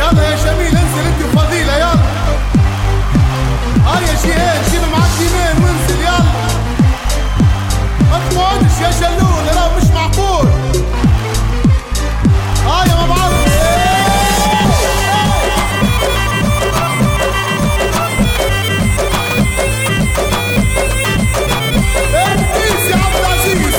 يلا يا جميل انزل انت وفضيلة يلا. يا جيهان جيب معاك يمين وانزل يلا. ما تقعدش يا جلول راه مش معقول. يا مبعوث الرئيس يا عبد العزيز.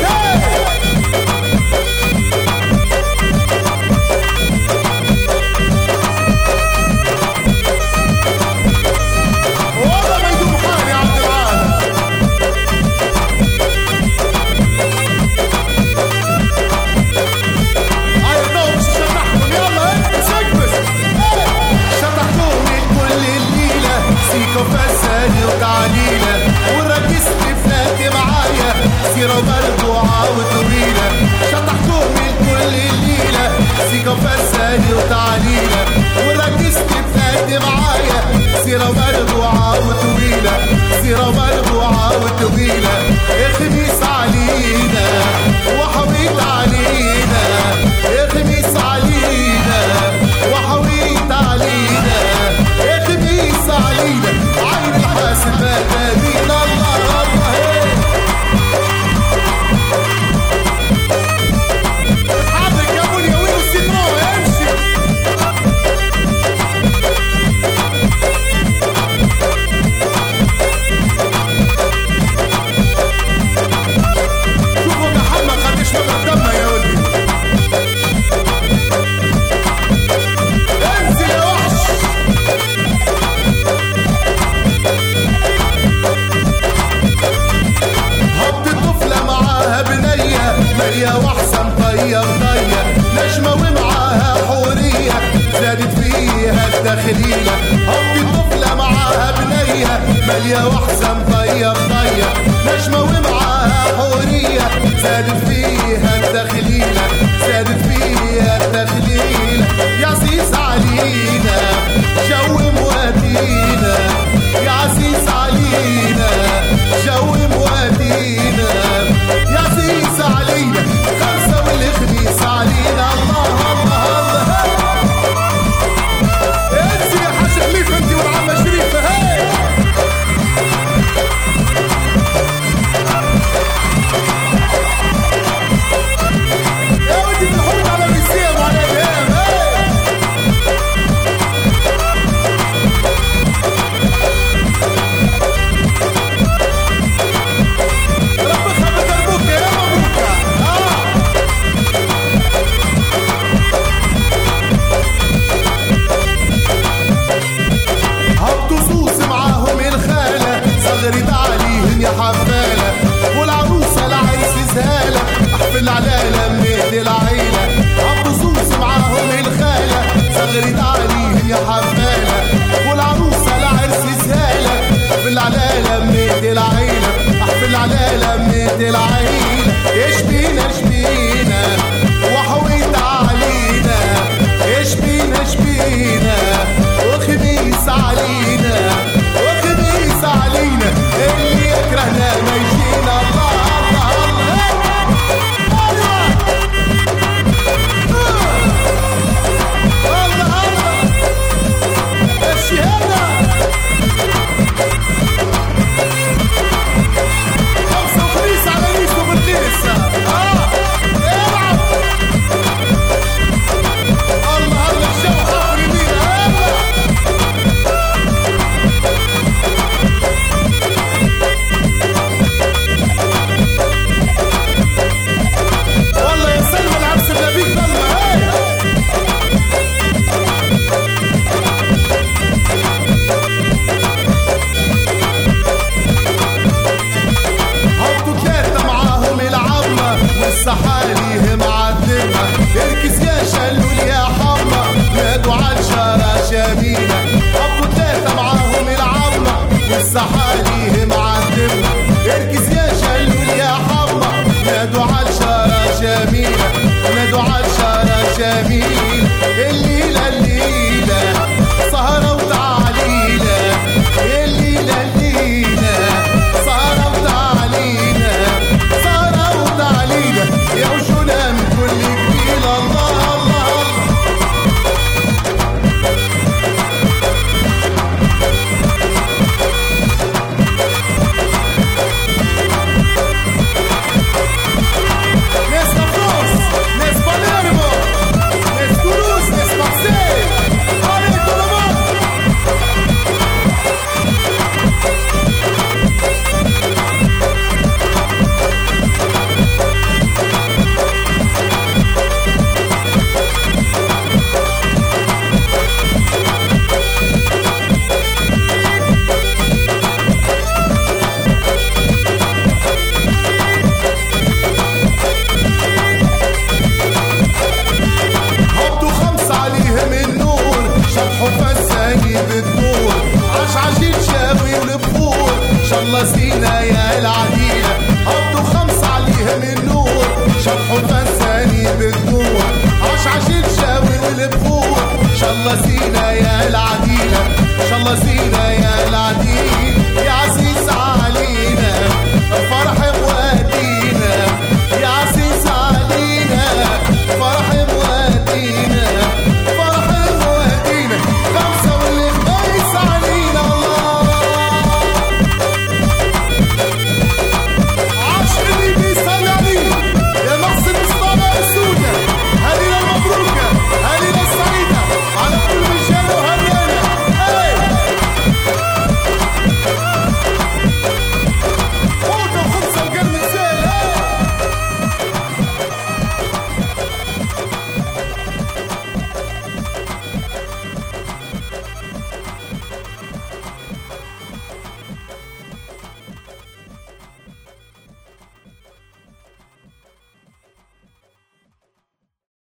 والله ما يدوم حالي يا عبد العال. النوم شطحكم يلا سقفز. شطحكم الكل الليلة سيكو فساني وتعليلة وركزت فلاتي معايا سيرة مرفوعة وطويلة. شطحكم الكل الليلة سيكو فساني وتعليلة وركزت فلاتي معايا سيرة مرفوعة وطويلة. سيرة مرفوعة وطويلة. خميس علينا وحويت علينا. خميس علينا وحويت علينا. خميس علينا عين الحاسب ما تبين. الله الله حاضرك يا بنيا وين السيترون امشي. شوفوا محمد قديش مبرد دمه يا ولدي. انزل يا وحش. هبط طفلة معاها بنية مالية وحسن طية مطية نجمة ومعاها حورية زادت فيها الداخلية. هبط طفلة معاها بنية مالية وحسن طية مطية نجمة ومعاها حورية زادت فيها الداخلية. زادت فيها الداخلية. يا عزيز علينا جو مواتينا. يا عزيز علينا جو مواتينا. يا عزيز علينا خمسة والخميس علينا. الله الله الله. انزل يا حاج خليفة انت والعمة شريفة. هاي يا ودي بالحب على الوسيم وعلى الهام. هاي ربك بدربوك يا مبروك. هبطوا صوص معاهم الخالة صغرت عليهم يا حفالة والعروسة لعيس زهالة احفل على لميت العيلة. هبطوا صوص معاهم الخالة صغرت عليهم يا حفالة والعروسة لعيس زهالة احفل على لميت العيلة. احفل على لميت العيلة. ايش بينا ايش بينا وحويت علينا. ايش بينا ايش بينا وخميس علينا. وخميس علينا اللي يكرهنا ما يجينا. الله الله الله. الله الله الشهادة. خمسة وخميس على يوسف بالقيس. العب. الله الله الجو حفر يمينا. والله يا سلمى العبس النبيك ضلمة. هبطوا ثلاثة معاهم العمة والسحالي معذبة. اركز يا شلول يا حمى نادوا على الشارع شميلة. هبطوا ثلاثة معاهم العمة والسحالي معذبة. اركز يا شلول يا حمى نادوا على الشارع جميلة. نادوا على الشارع جميلة. الليلة الليلة سهرة وتعليلة. الليلة الليلة سهرة وتعليلة. سهرة وتعليلة يا وشنا يلا زينة يا